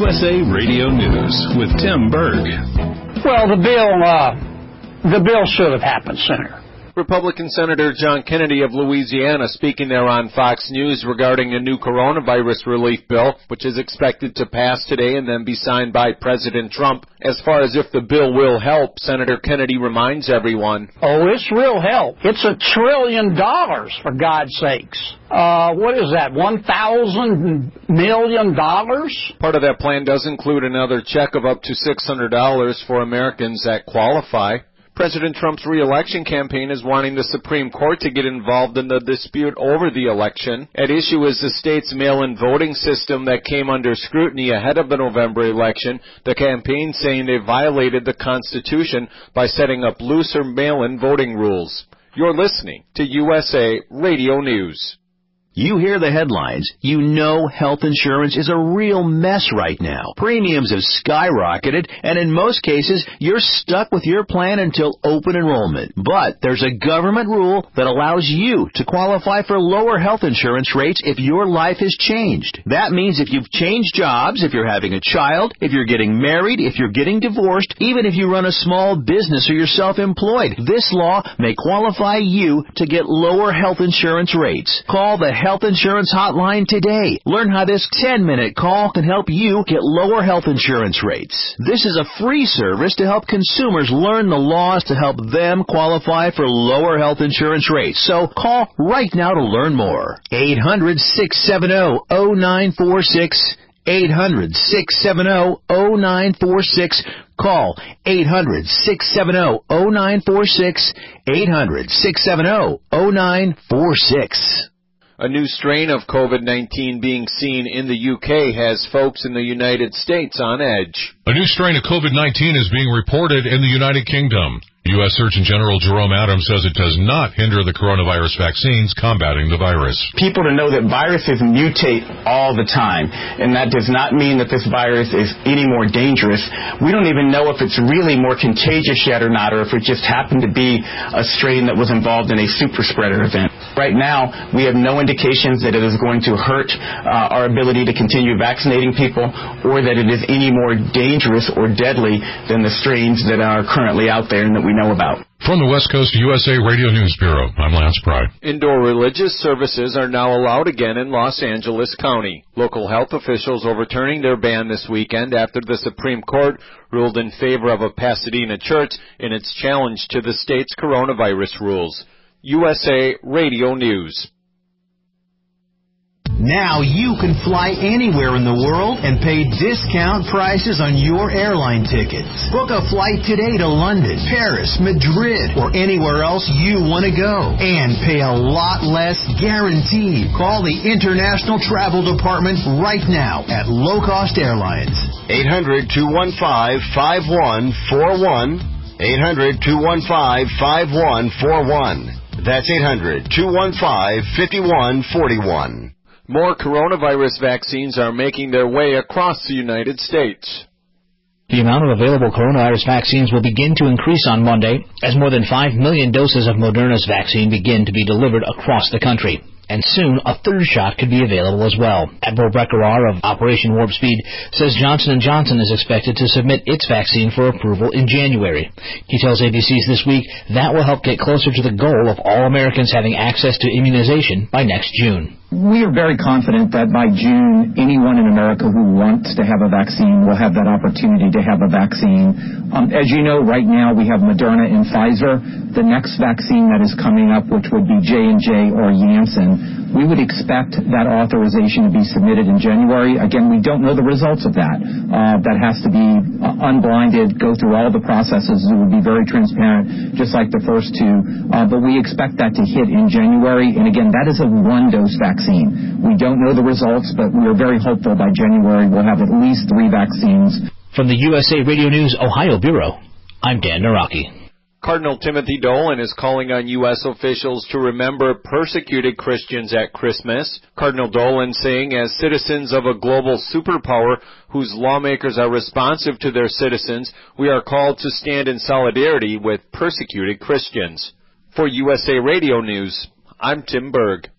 USA Radio News with Tim Berg. Well, the bill should have happened sooner. Republican Senator John Kennedy of Louisiana speaking there on Fox News regarding a new coronavirus relief bill, which is expected to pass today and then be signed by President Trump. As far as if the bill will help, Senator Kennedy reminds everyone, oh, it's real help. It's $1 trillion, for God's sakes. What is that, $1,000 million? Part of that plan does include another check of up to $600 for Americans that qualify. President Trump's re-election campaign is wanting the Supreme Court to get involved in the dispute over the election. At issue is the state's mail-in voting system that came under scrutiny ahead of the November election, the campaign saying they violated the Constitution by setting up looser mail-in voting rules. You're listening to USA Radio News. You hear the headlines. You know health insurance is a real mess right now. Premiums have skyrocketed, and in most cases, you're stuck with your plan until open enrollment. But there's a government rule that allows you to qualify for lower health insurance rates if your life has changed. That means if you've changed jobs, if you're having a child, if you're getting married, if you're getting divorced, even if you run a small business or you're self-employed, this law may qualify you to get lower health insurance rates. Call the Health Insurance Hotline today. Learn how this 10-minute call can help you get lower health insurance rates. This is a free service to help consumers learn the laws to help them qualify for lower health insurance rates. So call right now to learn more. 800-670-0946. 800-670-0946. Call 800-670-0946. 800-670-0946. A new strain of COVID-19 being seen in the UK has folks in the United States on edge. A new strain of COVID-19 is being reported in the United Kingdom. U.S. Surgeon General Jerome Adams says it does not hinder the coronavirus vaccines combating the virus. People to know that viruses mutate all the time, and that does not mean that this virus is any more dangerous. We don't even know if it's really more contagious yet or not, or if it just happened to be a strain that was involved in a super spreader event. Right now, we have no indications that it is going to hurt our ability to continue vaccinating people, or that it is any more dangerous or deadly than the strains that are currently out there and that we know about. From the West Coast USA Radio News Bureau, I'm Lance Pry. Indoor religious services are now allowed again in Los Angeles County. Local health officials overturning their ban this weekend after the Supreme Court ruled in favor of a Pasadena church in its challenge to the state's coronavirus rules. USA Radio News. Now you can fly anywhere in the world and pay discount prices on your airline tickets. Book a flight today to London, Paris, Madrid, or anywhere else you want to go. And pay a lot less guaranteed. Call the International Travel Department right now at Low Cost Airlines. 800-215-5141. 800-215-5141. That's 800-215-5141. More coronavirus vaccines are making their way across the United States. The amount of available coronavirus vaccines will begin to increase on Monday as more than 5 million doses of Moderna's vaccine begin to be delivered across the country. And soon, a third shot could be available as well. Admiral Brekkerar of Operation Warp Speed says Johnson & Johnson is expected to submit its vaccine for approval in January. He tells ABC's This Week that will help get closer to the goal of all Americans having access to immunization by next June. We are very confident that by June, anyone in America who wants to have a vaccine will have that opportunity to have a vaccine. As you know, right now we have Moderna and Pfizer. The next vaccine that is coming up, which would be J&J or Janssen, we would expect that authorization to be submitted in January. Again, we don't know the results of that. That has to be unblinded, go through all the processes. It would be very transparent, just like the first two. But we expect that to hit in January. And again, that is a one-dose vaccine. We don't know the results, but we're very hopeful by January we'll have at least 3 vaccines. From the USA Radio News Ohio Bureau, I'm Dan Naraki. Cardinal Timothy Dolan is calling on U.S. officials to remember persecuted Christians at Christmas. Cardinal Dolan saying, as citizens of a global superpower whose lawmakers are responsive to their citizens, we are called to stand in solidarity with persecuted Christians. For USA Radio News, I'm Tim Berg.